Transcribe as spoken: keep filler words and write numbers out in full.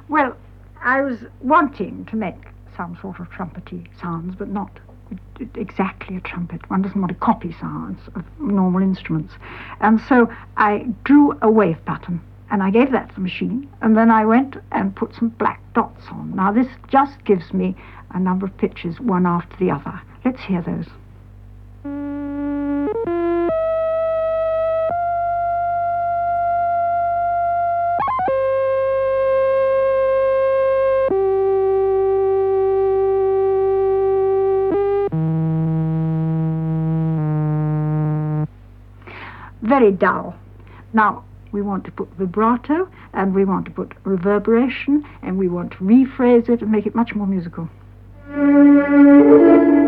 Well, I was wanting to make some sort of trumpety sounds, but not exactly a trumpet. One doesn't want to copy sounds of normal instruments. And so I drew a wave pattern, and I gave that to the machine, and then I went and put some black dots on. Now this just gives me a number of pitches, one after the other. Let's hear those. Very dull. Now, we want to put vibrato, and we want to put reverberation, and we want to rephrase it and make it much more musical.